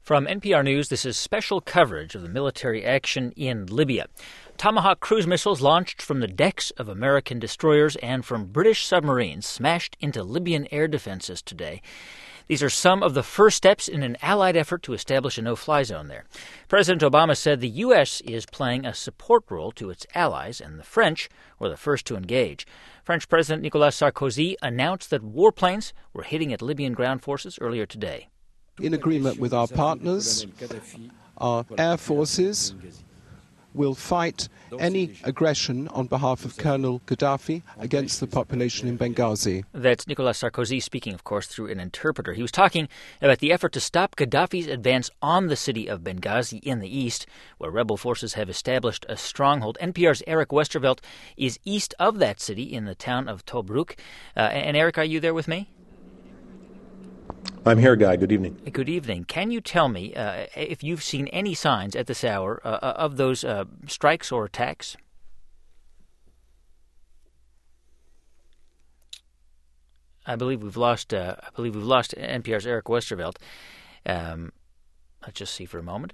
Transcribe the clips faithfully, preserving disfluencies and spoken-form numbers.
From N P R News, this is special coverage of the military action in Libya. Tomahawk cruise missiles launched from the decks of American destroyers and from British submarines smashed into Libyan air defenses today. These are some of the first steps in an allied effort to establish a no-fly zone there. President Obama said the U S is playing a support role to its allies, and the French were the first to engage. French President Nicolas Sarkozy announced that warplanes were hitting at Libyan ground forces earlier today. In agreement with our partners, our air forces will fight any aggression on behalf of Colonel Gaddafi against the population in Benghazi. That's Nicolas Sarkozy speaking, of course, through an interpreter. He was talking about the effort to stop Gaddafi's advance on the city of Benghazi in the east, where rebel forces have established a stronghold. N P R's Eric Westervelt is east of that city in the town of Tobruk. Uh, and Eric, are you there with me? I'm here, Guy. Good evening. Good evening. Can you tell me uh, if you've seen any signs at this hour uh, of those uh, strikes or attacks? I believe we've lost. Uh, I believe we've lost N P R's Eric Westervelt. Um, let's just see for a moment.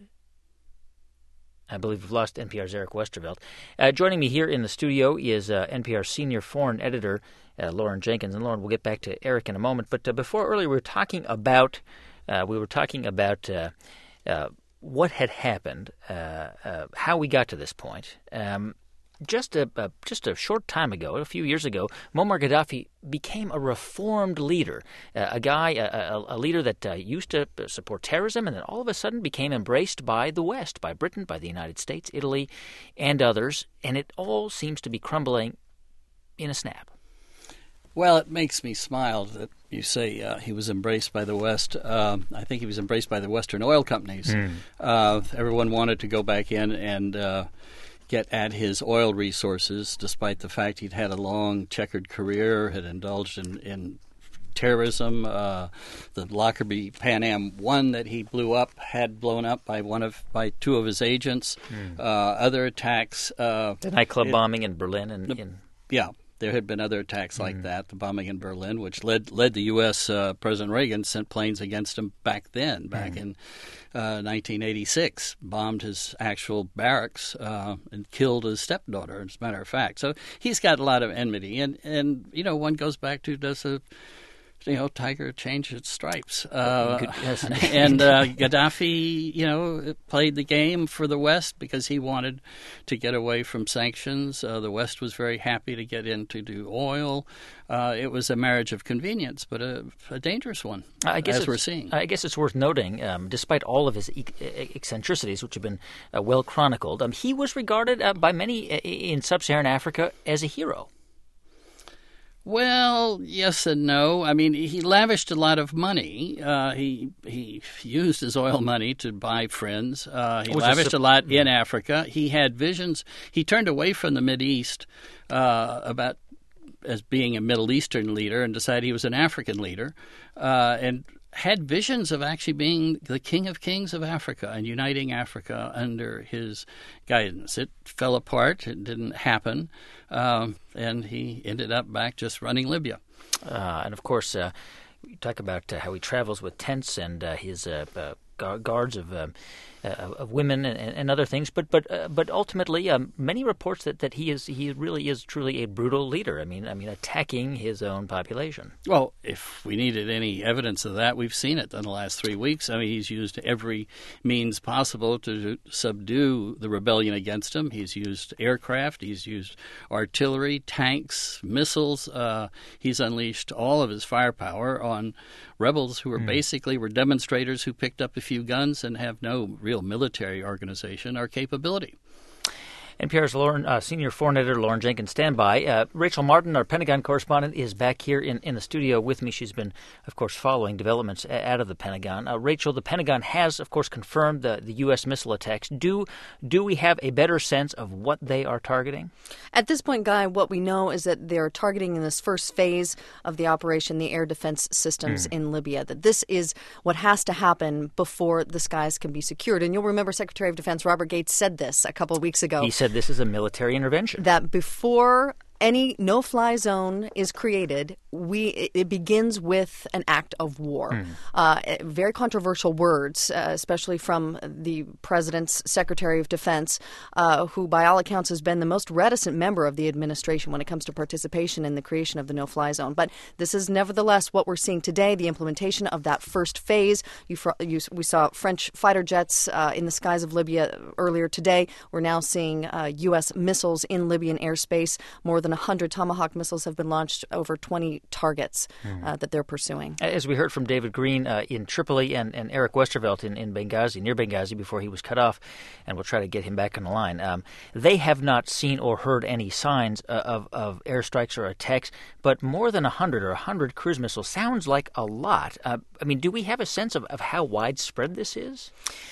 I believe we've lost N P R's Eric Westervelt. Uh, joining me here in the studio is uh, N P R senior foreign editor uh, Lauren Jenkins. And Lauren, we'll get back to Eric in a moment. But uh, before earlier, we were talking about uh, we were talking about uh, uh, what had happened, uh, uh, how we got to this point. Um, just a, a just a short time ago, a few years ago, Muammar Gaddafi became a reformed leader, uh, a guy, a, a, a leader that uh, used to support terrorism, and then all of a sudden became embraced by the West, by Britain, by the United States, Italy, and others, and it all seems to be crumbling in a snap. Well, it makes me smile that you say uh, he was embraced by the West. Uh, I think he was embraced by the Western oil companies. Mm. Uh, everyone wanted to go back in and uh, get at his oil resources, despite the fact he'd had a long checkered career, had indulged in, in terrorism. Uh, the Lockerbie Pan Am one that he blew up had blown up by one of by two of his agents. Mm. Uh, other attacks. Uh, the nightclub it, bombing in Berlin and the, in yeah. There had been other attacks like mm. that, the bombing in Berlin, which led led the U S Uh, President Reagan sent planes against him back then, back mm. in uh, nineteen eighty-six, bombed his actual barracks uh, and killed his stepdaughter, as a matter of fact. So he's got a lot of enmity. And, and you know, one goes back to, does a, you know, tiger change its stripes? Uh, Good, yes. and uh, Gaddafi, you know, played the game for the West because he wanted to get away from sanctions. Uh, the West was very happy to get in to do oil. Uh, it was a marriage of convenience, but a, a dangerous one, I guess as we're seeing. I guess it's worth noting, um, despite all of his e- eccentricities, which have been uh, well chronicled, um, he was regarded uh, by many in sub-Saharan Africa as a hero. Well, yes and no. I mean, he lavished a lot of money. Uh, he he used his oil money to buy friends. Uh, he lavished a, a lot in Africa. He had visions. He turned away from the Mideast uh, about as being a Middle Eastern leader and decided he was an African leader, uh, and had visions of actually being the king of kings of Africa and uniting Africa under his guidance. It fell apart. It didn't happen. Um, and he ended up back just running Libya. Uh, and, of course, uh, we talk about uh, how he travels with tents and uh, his uh, uh, guards of uh, uh, of women and, and other things, but but uh, but ultimately, um, many reports that, that he is he really is truly a brutal leader. I mean, I mean, attacking his own population. Well, if we needed any evidence of that, we've seen it in the last three weeks. I mean, he's used every means possible to subdue the rebellion against him. He's used aircraft, he's used artillery, tanks, missiles. Uh, he's unleashed all of his firepower on rebels who were mm. basically were demonstrators who picked up a few guns and have no real military organization or capability. N P R's Lauren, uh, senior foreign editor Lauren Jenkins, stand by. Uh, Rachel Martin, our Pentagon correspondent, is back here in, in the studio with me. She's been, of course, following developments a- out of the Pentagon. Uh, Rachel, the Pentagon has, of course, confirmed the, the U S missile attacks. Do do we have a better sense of what they are targeting? At this point, Guy, what we know is that they're targeting in this first phase of the operation the air defense systems mm. in Libya, that this is what has to happen before the skies can be secured. And you'll remember Secretary of Defense Robert Gates said this a couple of weeks ago. He said this is a military intervention. That before any no-fly zone is created, we it, it begins with an act of war. Mm. Uh, very controversial words, uh, especially from the president's Secretary of Defense, uh, who by all accounts has been the most reticent member of the administration when it comes to participation in the creation of the no-fly zone. But this is nevertheless what we're seeing today, the implementation of that first phase. You, you, we saw French fighter jets uh, in the skies of Libya earlier today. We're now seeing uh, U S missiles in Libyan airspace. More than one hundred Tomahawk missiles have been launched, over twenty targets mm. uh, that they're pursuing. As we heard from David Green uh, in Tripoli and, and Eric Westervelt in, in Benghazi, near Benghazi, before he was cut off, and we'll try to get him back on the line, um, they have not seen or heard any signs of, of airstrikes or attacks, but more than one hundred or one hundred cruise missiles sounds like a lot. Uh, I mean, do we have a sense of, of how widespread this is?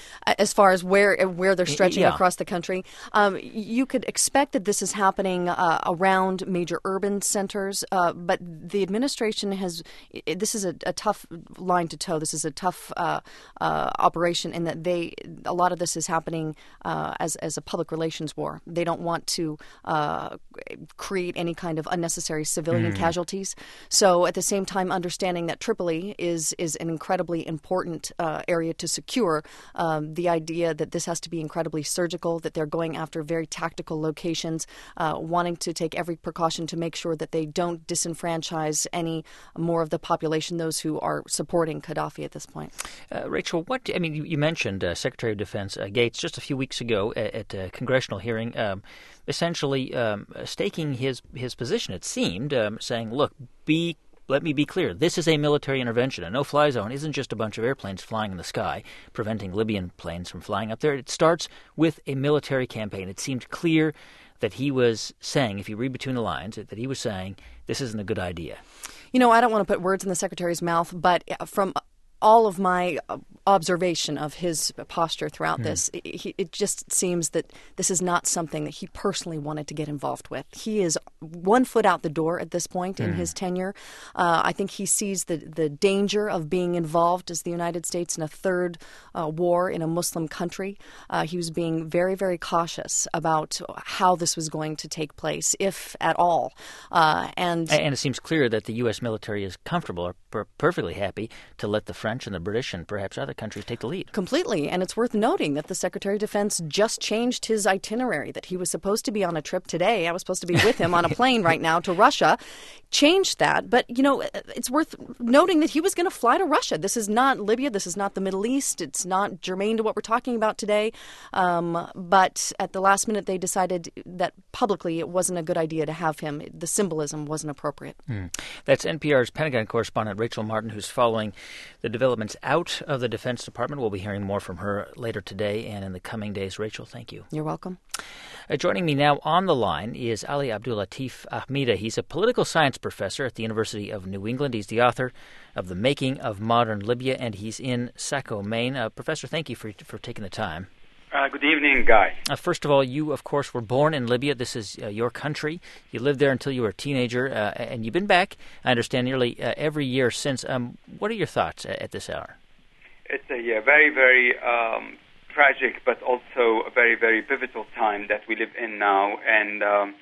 As far as where where they're stretching yeah. across the country, um, you could expect that this is happening uh, around major urban centers. Uh, but the administration has it, this is a, a tough line to toe. This is a tough uh, uh, operation in that they a lot of this is happening uh, as as a public relations war. They don't want to uh, create any kind of unnecessary civilian mm. casualties. So at the same time, understanding that Tripoli is is an incredibly important uh, area to secure. Um, The idea that this has to be incredibly surgical, that they're going after very tactical locations, uh, wanting to take every precaution to make sure that they don't disenfranchise any more of the population, those who are supporting Gaddafi at this point. Uh, Rachel, what I mean, you, you mentioned uh, Secretary of Defense uh, Gates just a few weeks ago at, at a congressional hearing, um, essentially um, staking his his position. It seemed um, saying, "Look, be." Let me be clear. This is a military intervention. A no-fly zone isn't just a bunch of airplanes flying in the sky, preventing Libyan planes from flying up there. It starts with a military campaign. It seemed clear that he was saying, if you read between the lines, that he was saying this isn't a good idea. You know, I don't want to put words in the Secretary's mouth, but from all of my observation of his posture throughout mm. this, it, it just seems that this is not something that he personally wanted to get involved with. He is one foot out the door at this point mm. in his tenure. Uh, I think he sees the, the danger of being involved as the United States in a third uh, war in a Muslim country. Uh, he was being very, very cautious about how this was going to take place, if at all. Uh, and, and it seems clear that the U S military is comfortable or per- perfectly happy to let the French and the British and perhaps other countries take the lead. Completely. And it's worth noting that the Secretary of Defense just changed his itinerary, that he was supposed to be on a trip today. I was supposed to be with him on a plane right now to Russia. Changed that. But, you know, it's worth noting that he was going to fly to Russia. This is not Libya. This is not the Middle East. It's not germane to what we're talking about today. Um, but at the last minute, they decided that publicly it wasn't a good idea to have him. The symbolism wasn't appropriate. Mm. That's N P R's Pentagon correspondent Rachel Martin, who's following the developments out of the Defense Department. We'll be hearing more from her later today and in the coming days. Rachel, thank you. You're welcome. Uh, joining me now on the line is Ali Abdulatif Ahmida. He's a political science professor at the University of New England. He's the author of The Making of Modern Libya, and he's in Saco, Maine. Uh, Professor, thank you for for taking the time. Uh, good evening, Guy. Uh, first of all, you, of course, were born in Libya. This is uh, your country. You lived there until you were a teenager, uh, and you've been back, I understand, nearly uh, every year since. Um, what are your thoughts at, at this hour? It's a yeah, very, very um, tragic, but also a very, very pivotal time that we live in now. And um,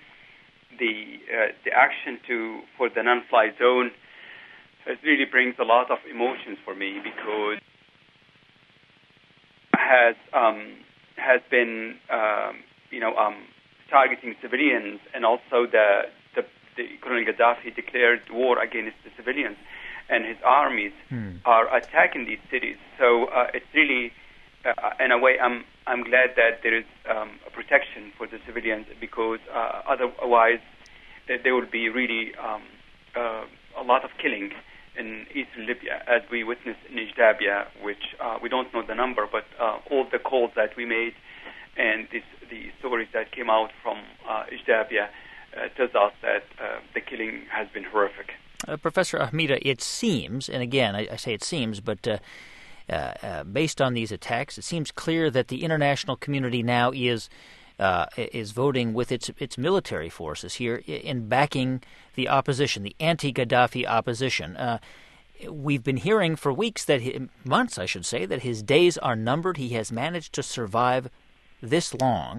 the uh, the action to for the non-fly zone it really brings a lot of emotions for me because it has um, has been um, you know um, targeting civilians, and also the, the the Colonel Gaddafi declared war against the civilians, and his armies hmm. are attacking these cities. So uh, it's really, uh, in a way, I'm I'm glad that there is um, a protection for the civilians, because uh, otherwise uh, there will be really um, uh, a lot of killing in eastern Libya, as we witnessed in Ijdabiya, which uh, we don't know the number, but uh, all the calls that we made and this, the stories that came out from uh, Ijdabiya uh, tells us that uh, the killing has been horrific. Uh, Professor Ahmida, it seems, and again, I, I say it seems, but uh, uh, uh, based on these attacks, it seems clear that the international community now is uh, is voting with its its military forces here in backing the opposition, the anti-Gaddafi opposition. Uh, we've been hearing for weeks that he, months, I should say, that his days are numbered. He has managed to survive this long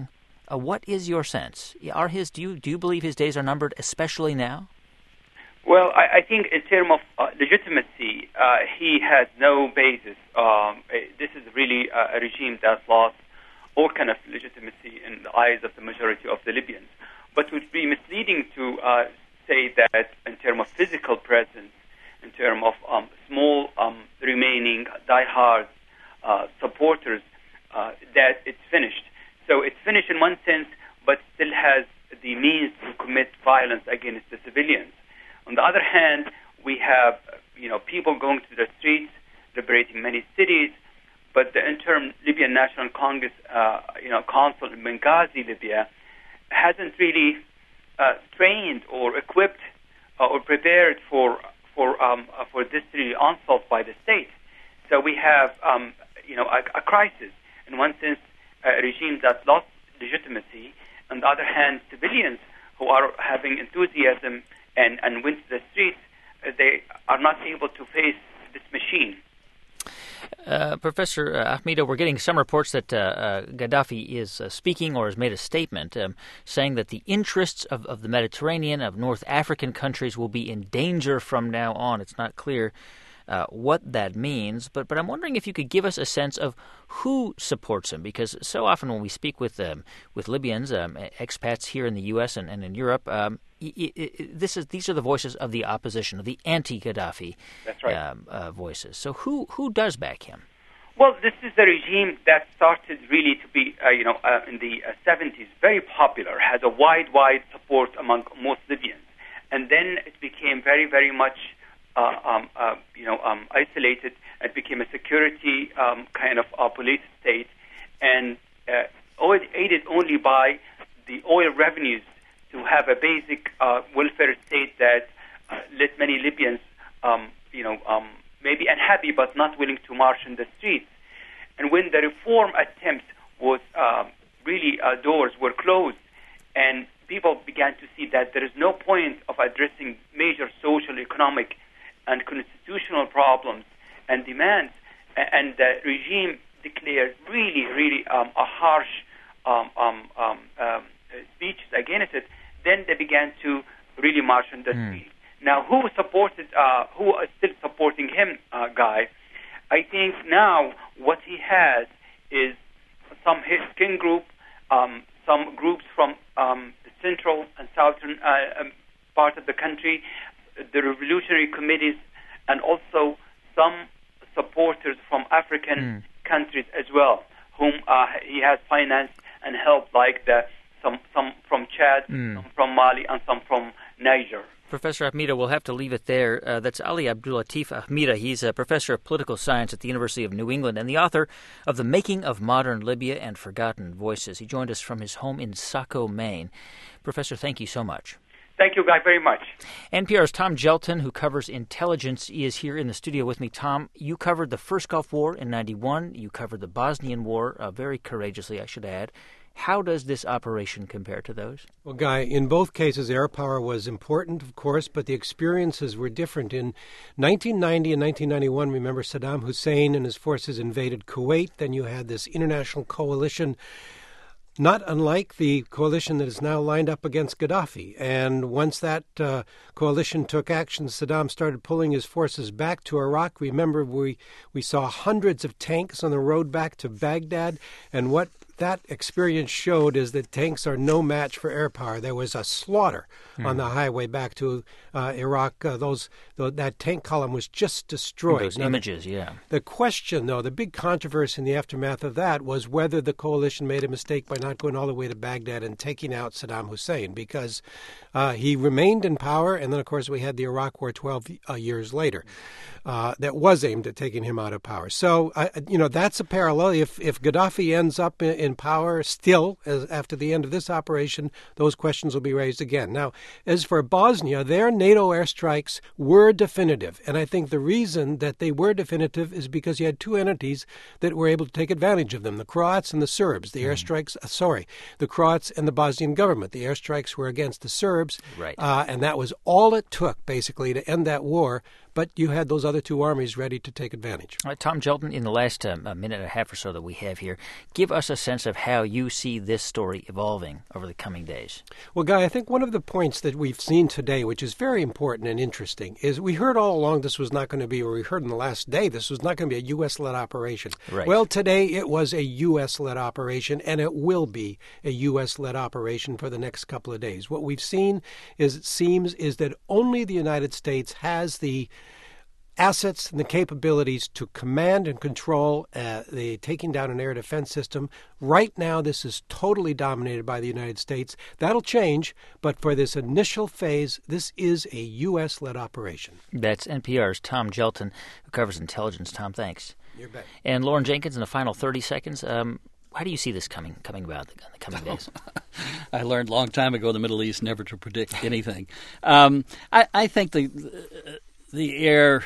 Uh, what is your sense? Are his do you do you believe his days are numbered, especially now? Well, I, I think in terms of uh, legitimacy, uh, he has no basis. Um, this is really a, a regime that's lost all kind of legitimacy in the eyes of the majority of the Libyans. But it would be misleading to uh, say that in terms of physical presence, in terms of um, small um, remaining diehard uh, supporters, uh, that it's finished. So it's finished in one sense, but still has the means to commit violence against the civilians. On the other hand, we have, you know, people going to the streets, liberating many cities, but the interim Libyan National Congress, uh, you know, Council in Benghazi, Libya, hasn't really uh, trained or equipped uh, or prepared for for um, uh, for this really onslaught by the state. So we have, um, you know, a, a crisis. In one sense, a regime that lost legitimacy. On the other hand, civilians who are having enthusiasm and, and went to the streets, uh, they are not able to face this machine. Uh, Professor uh, Ahmida, we're getting some reports that uh, uh, Gaddafi is uh, speaking or has made a statement um, saying that the interests of, of the Mediterranean, of North African countries, will be in danger from now on. It's not clear uh, what that means, but but I'm wondering if you could give us a sense of who supports him, because so often when we speak with um, with Libyans, um, expats here in the U S and, and in Europe, um, It, it, this is these are the voices of the opposition, of the anti-Gaddafi That's right. um, uh, voices. So who who does back him? Well, this is the regime that started really to be, uh, you know, uh, in the uh, seventies, very popular, has a wide, wide support among most Libyans, and then it became very, very much, uh, um, uh, you know, um, isolated. It became a security um, kind of uh, police state, and uh, aided only by the oil revenues to have a basic uh, welfare state that uh, let many Libyans, um, you know, um, maybe unhappy but not willing to march in the streets. And when the reform attempt was uh, really, uh, doors were closed, and people began to see that there is no point of addressing major social, economic, and constitutional problems and demands, and the regime declared really, really um, a harsh um, um, um, um, speeches against it, then they began to really march on the street. Mm. Now, who supported, uh, who is still supporting him, uh, Guy? I think now what he has is some his kin group, um, some groups from um, the central and southern uh, um, part of the country, the revolutionary committees, and also some supporters from African mm. countries as well, whom uh, he has financed and helped, like the some some from Chad, mm. some from Mali, and some from Niger. Professor Ahmida, we'll have to leave it there. Uh, that's Ali Abdulatif Ahmida. He's a professor of political science at the University of New England and the author of The Making of Modern Libya and Forgotten Voices. He joined us from his home in Saco, Maine. Professor, thank you so much. Thank you, Guy, very much. N P R's Tom Gelton, who covers intelligence, is here in the studio with me. Tom, you covered the first Gulf War in ninety-one. You covered the Bosnian War uh, very courageously, I should add. How does this operation compare to those? Well, Guy, in both cases, air power was important, of course, but the experiences were different. In nineteen ninety and nineteen ninety-one, remember, Saddam Hussein and his forces invaded Kuwait. Then you had this international coalition, not unlike the coalition that is now lined up against Gaddafi. And once that uh, coalition took action, Saddam started pulling his forces back to Iraq. Remember, we, we saw hundreds of tanks on the road back to Baghdad, and what that experience showed is that tanks are no match for air power. There was a slaughter mm. on the highway back to uh, Iraq. Uh, those the, that tank column was just destroyed. Those now, images, yeah. The question, though, the big controversy in the aftermath of that was whether the coalition made a mistake by not going all the way to Baghdad and taking out Saddam Hussein, because uh, he remained in power, and then, of course, we had the Iraq War twelve uh, years later uh, that was aimed at taking him out of power. So, uh, you know, that's a parallel. If, if Gaddafi ends up in, in power still as, after the end of this operation, those questions will be raised again. Now, as for Bosnia, their NATO airstrikes were definitive. And I think the reason that they were definitive is because you had two entities that were able to take advantage of them, the Croats and the Serbs. The mm. airstrikes, uh, sorry, the Croats and the Bosnian government. The airstrikes were against the Serbs. Right. Uh, and that was all it took, basically, to end that war. but you had those other two armies ready to take advantage. All right, Tom Gjelten, in the last um, a minute and a half or so that we have here, give us a sense of how you see this story evolving over the coming days. Well, Guy, I think one of the points that we've seen today, which is very important and interesting, is we heard all along this was not going to be, or we heard in the last day, this was not going to be a U S-led operation. Right. Well, today it was a U S-led operation, and it will be a U S-led operation for the next couple of days. What we've seen is, it seems, is that only the United States has the assets and the capabilities to command and control uh, the taking down an air defense system. Right now, this is totally dominated by the United States. That'll change, but for this initial phase, this is a U S-led operation. That's N P R's Tom Gjelten, who covers intelligence. Tom, thanks. You bet. And Lauren Jenkins, in the final thirty seconds, um, how do you see this coming coming about in the coming days? I learned a long time ago in the Middle East never to predict anything. Um, I, I think the the air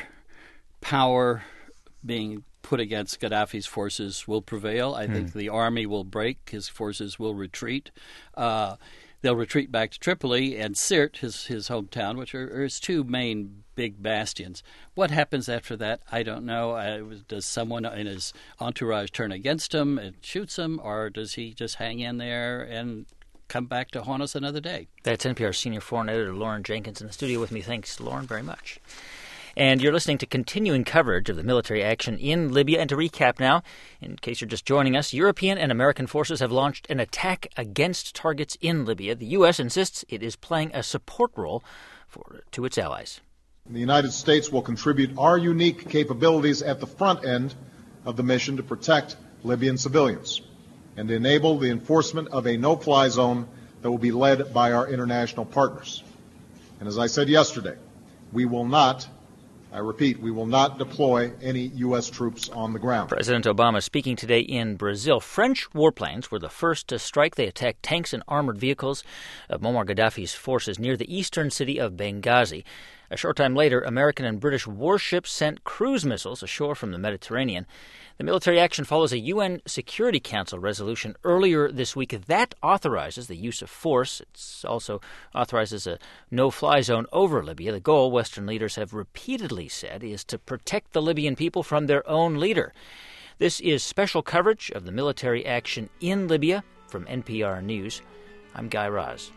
power being put against Gaddafi's forces will prevail. I hmm. think the army will break. His forces will retreat. Uh, they'll retreat back to Tripoli and Sirte, his his hometown, which are, are his two main big bastions. What happens after that, I don't know. Uh, does someone in his entourage turn against him and shoots him, or does he just hang in there and come back to haunt us another day? That's N P R senior foreign editor Lauren Jenkins in the studio with me. Thanks, Lauren, very much. And you're listening to continuing coverage of the military action in Libya. And to recap now, in case you're just joining us, European and American forces have launched an attack against targets in Libya. The U S insists it is playing a support role for to its allies. The United States will contribute our unique capabilities at the front end of the mission to protect Libyan civilians and enable the enforcement of a no-fly zone that will be led by our international partners. And as I said yesterday, we will not I repeat, we will not deploy any U S troops on the ground. President Obama speaking today in Brazil. French warplanes were the first to strike. They attacked tanks and armored vehicles of Muammar Gaddafi's forces near the eastern city of Benghazi. A short time later, American and British warships sent cruise missiles ashore from the Mediterranean. The military action follows a U N Security Council resolution earlier this week that authorizes the use of force. It also authorizes a no-fly zone over Libya. The goal, Western leaders have repeatedly said, is to protect the Libyan people from their own leader. This is special coverage of the military action in Libya from N P R News. I'm Guy Raz.